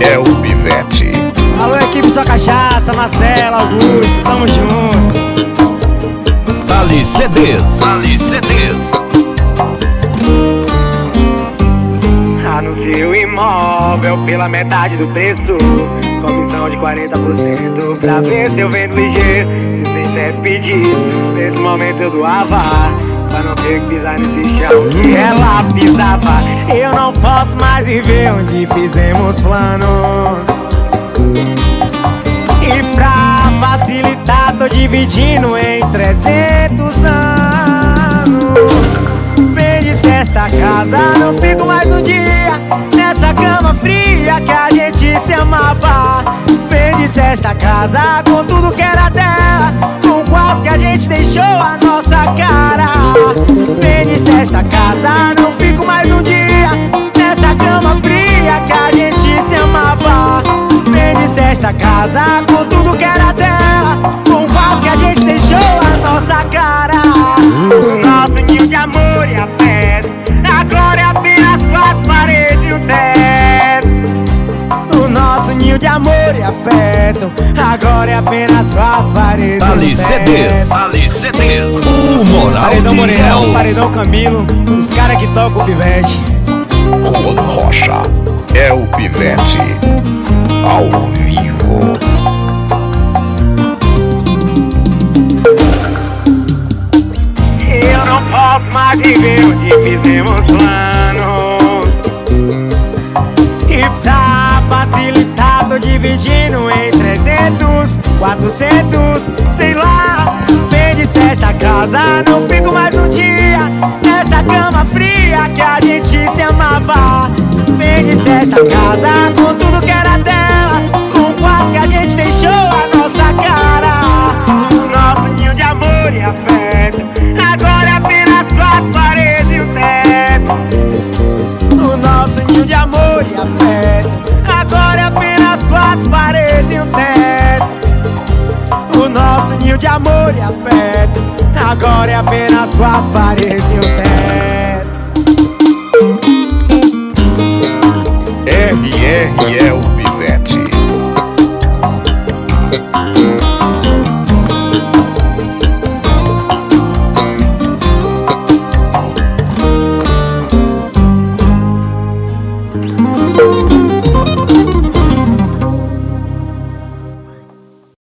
é o Pivete. Alô, equipe Só Cachaça, Marcelo, Augusto, tamo junto. Dali CDs, Dali CDs. Anuncie o imóvel pela metade do preço, comissão de 40%, pra ver se eu vendo ligeiro, se sem certo pedido. Nesse momento eu doava, pra não ter que pisar nesse chão que ela pisava. Eu não posso mais viver onde fizemos planos, e pra facilitar tô dividindo em 300 anos. Vende-se esta casa, não fico mais um dia nessa cama fria que a gente se amava. Vende-se esta casa com tudo que era dela, com o quarto que a gente deixou a nossa cara. Vende-se esta casa, não fico mais um dia nessa cama fria que a gente se amava. Vende-se esta casa com tudo que era dela, com o quarto que a gente deixou a nossa cara. O nosso ninho de amor e afeto agora é apenas 4 paredes e um teto. O nosso ninho de amor e afeto agora é apenas 4 paredes e um Dali teto. CDs, Dali CDs. O Moral Paredão de Moreirão, Deus. Paredão Camilo, os caras que tocam o Pivete. Juan Rocha é o Pivete. Ao vivo. Eu não posso mais viver onde fizemos planos, e pra facilitar tô dividindo em 300, 400, sei lá. Vende-se esta casa, não fico mais um dia nessa cama fria que a gente se amava. Vende-se esta casa com tudo que era dela, com o quarto que a gente deixou a nossa cara. Nosso ninho de amor e afeto agora é apenas 4 paredes e um teto. O nosso ninho de amor e afeto agora é apenas 4 paredes e um teto. O nosso ninho de amor e afeto agora é apenas 4 paredes e um teto. RR é o